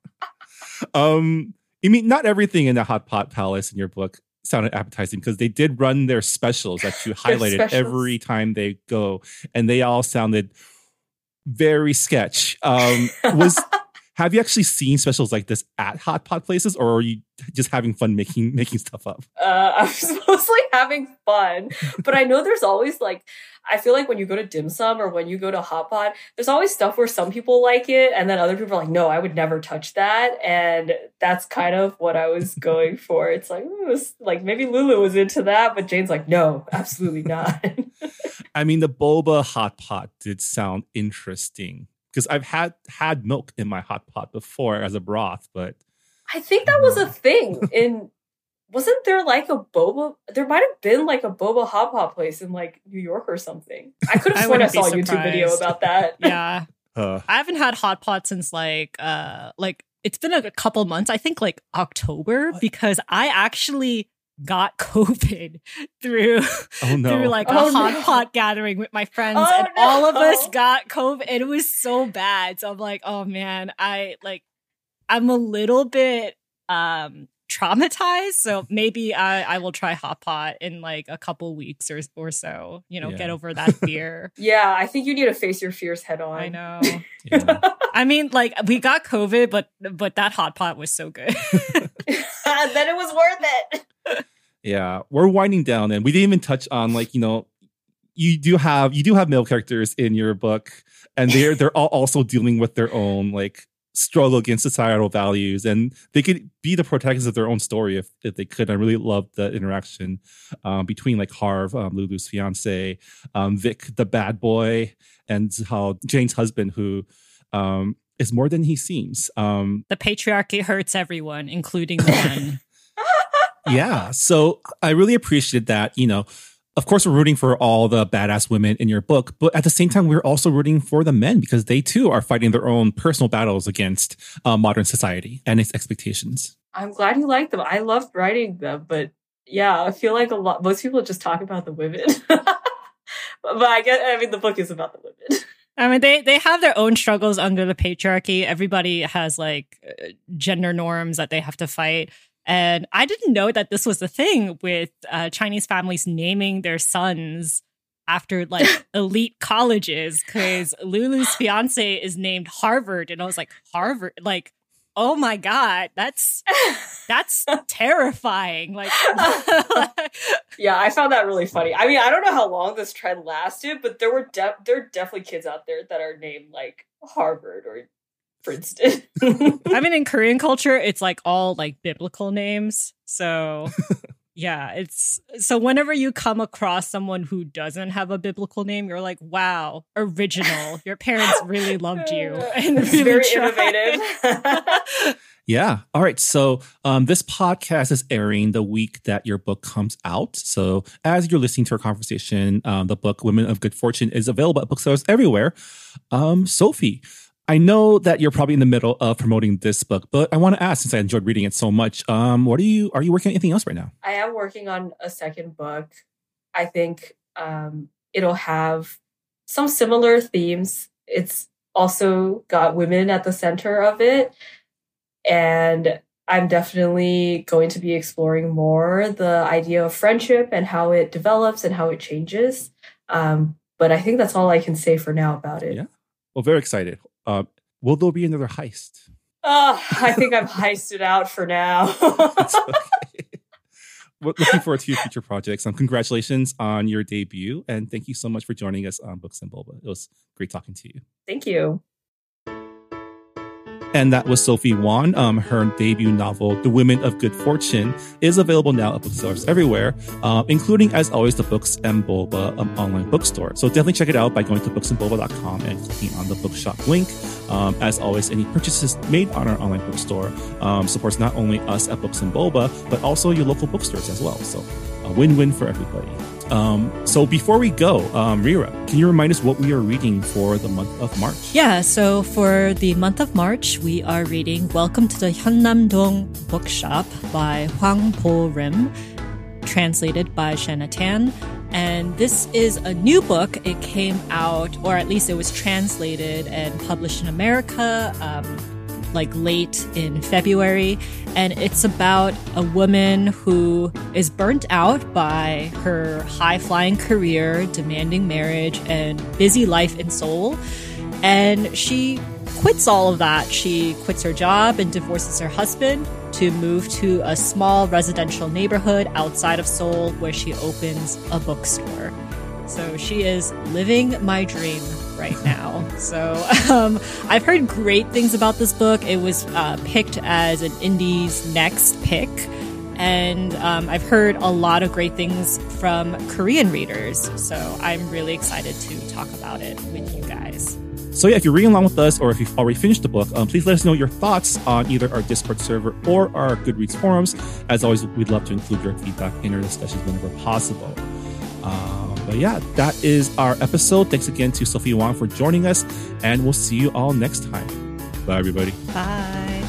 um, I mean, not everything in the hot pot palace in your book sounded appetizing because they did run their specials that you highlighted specials. every time they go, and they all sounded very sketch. Um, was have you actually seen specials like this at hot pot places, or are you just having fun making making stuff up? Uh, I was mostly having fun, but I know there's always like, I feel like when you go to dim sum or when you go to hot pot, there's always stuff where some people like it and then other people are like, no, I would never touch that. And that's kind of what I was going for. It's like, ooh, it's like maybe Lulu was into that, but Jane's like, no, absolutely not. I mean, the boba hot pot did sound interesting because I've had had milk in my hot pot before as a broth, but I think that was a thing in, wasn't there like a boba, there might have been like a boba hot pot place in like New York or something. I could have I sworn I wouldn't be saw a YouTube video surprised. about that. Yeah. uh, I haven't had hot pot since like uh like it's been a couple months, I think like October, because I actually got COVID through oh no. through like a Oh, hot no. pot gathering with my friends, Oh, and all of no. us got COVID, and it was so bad. So I'm like, oh man, I like I'm a little bit um traumatized. So maybe I, I will try hot pot in like a couple weeks or or so. You know, Yeah. get over that fear. Yeah, I think you need to face your fears head on. I know. Yeah. I mean, like we got COVID, but but that hot pot was so good. Then it was worth it. Yeah, we're winding down, and we didn't even touch on like you know, you do have you do have male characters in your book, and they're they're all also dealing with their own like struggle against societal values, and they could be the protagonists of their own story if if they could. I really loved the interaction um, between like Harv, um, Lulu's fiance, um, Vic, the bad boy, and how Jane's husband, who um, is more than he seems. Um, The patriarchy hurts everyone, including men. yeah, so I really appreciated that. You know, of course, we're rooting for all the badass women in your book, but at the same time, we're also rooting for the men because they too are fighting their own personal battles against uh, modern society and its expectations. I'm glad you like them. I loved writing them, but yeah, I feel like a lot, most people just talk about the women. but, but I get, I mean, the book is about the women. I mean, they they have their own struggles under the patriarchy. Everybody has like uh, gender norms that they have to fight. And I didn't know that this was the thing with uh, Chinese families naming their sons after like elite colleges because Lulu's fiance is named Harvard. And I was like, Harvard? Like, oh my God, that's that's terrifying. Like, yeah, I found that really funny. I mean, I don't know how long this trend lasted, but there were de- there are definitely kids out there that are named like Harvard or Princeton. I mean, in Korean culture, it's like all like biblical names. So yeah, it's so whenever you come across someone who doesn't have a biblical name, you're like, wow, original. Your parents really loved you. And it's really very tried. innovative. Yeah. All right. So um, this podcast is airing the week that your book comes out. So as you're listening to our conversation, um, the book Women of Good Fortune is available at booksellers everywhere. Um, Sophie, I know that you're probably in the middle of promoting this book, but I want to ask, since I enjoyed reading it so much, um, what are you, are you working on anything else right now? I am working on a second book. I think um, it'll have some similar themes. It's also got women at the center of it. And I'm definitely going to be exploring more the idea of friendship and how it develops and how it changes. Um, but I think that's all I can say for now about it. Yeah. Well, very excited. Uh, will there be another heist? Uh, I think I'm heisted out for now. It's okay. Well, looking forward to your future projects. Um, congratulations on your debut. And thank you so much for joining us on Books and Boba. It was great talking to you. Thank you. And that was Sophie Won. Um, her debut novel, The Women of Good Fortune, is available now at booksellers everywhere, uh, including, as always, the Books and Boba um, online bookstore. So definitely check it out by going to books and boba dot com and clicking on the bookshop link. Um, as always, any purchases made on our online bookstore um, supports not only us at Books and Boba, but also your local bookstores as well. So a win-win for everybody. Um, so before we go, um, Rira, can you remind us what we are reading for the month of March? Yeah, so for the month of March, we are reading Welcome to the Hyunnam-dong Bookshop by Hwang Bo-rim, translated by Shanna Tan. And this is a new book. It came out, or at least it was translated and published in America, um, like late in February. And it's about a woman who is burnt out by her high-flying career, demanding marriage, and busy life in Seoul. And she quits all of that. She quits her job and divorces her husband to move to a small residential neighborhood outside of Seoul where she opens a bookstore. So she is living my dream right now. So um, I've heard great things about this book. It was uh, picked as an Indie's next pick. And um, I've heard a lot of great things from Korean readers. So I'm really excited to talk about it with you guys. So yeah, if you're reading along with us or if you've already finished the book, um, please let us know your thoughts on either our Discord server or our Goodreads forums. As always, we'd love to include your feedback in our discussions whenever possible. Um, but yeah, that is our episode. Thanks again to Sophie Won for joining us, and we'll see you all next time. Bye, everybody. Bye.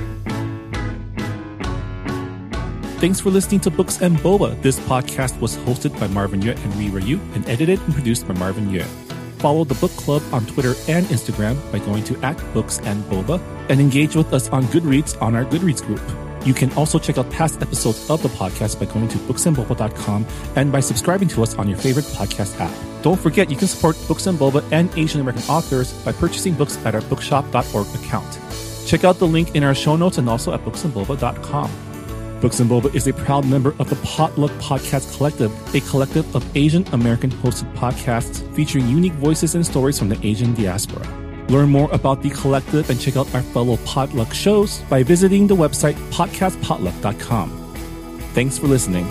Thanks for listening to Books and Boba. This podcast was hosted by Marvin Yue and Rira Yu and edited and produced by Marvin Yue. Follow the book club on Twitter and Instagram by going to at Books and Boba, and engage with us on Goodreads on our Goodreads group. You can also check out past episodes of the podcast by going to books and boba dot com and by subscribing to us on your favorite podcast app. Don't forget, you can support Books and Boba and Asian American authors by purchasing books at our bookshop dot org account. Check out the link in our show notes and also at books and boba dot com. Books and Boba is a proud member of the Potluck Podcast Collective, a collective of Asian American hosted podcasts featuring unique voices and stories from the Asian diaspora. Learn more about the collective and check out our fellow Potluck shows by visiting the website podcast potluck dot com. Thanks for listening.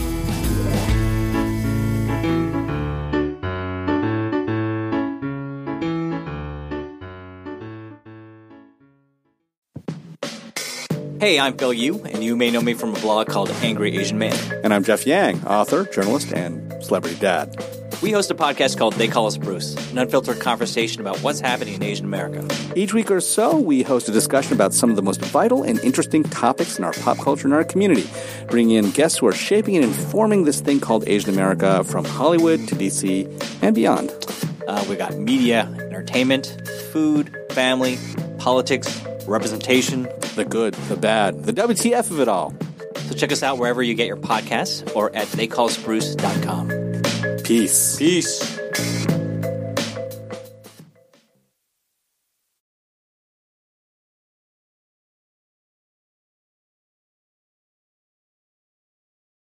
Hey, I'm Phil Yu, and you may know me from a blog called Angry Asian Man. And I'm Jeff Yang, author, journalist, and celebrity dad. We host a podcast called They Call Us Bruce, an unfiltered conversation about what's happening in Asian America. Each week or so, we host a discussion about some of the most vital and interesting topics in our pop culture and our community, bringing in guests who are shaping and informing this thing called Asian America from Hollywood to D C and beyond. Uh, we got media, entertainment, food, family, politics, representation. The good, the bad, the W T F of it all. So check us out wherever you get your podcasts or at they call us bruce dot com. Peace. Peace.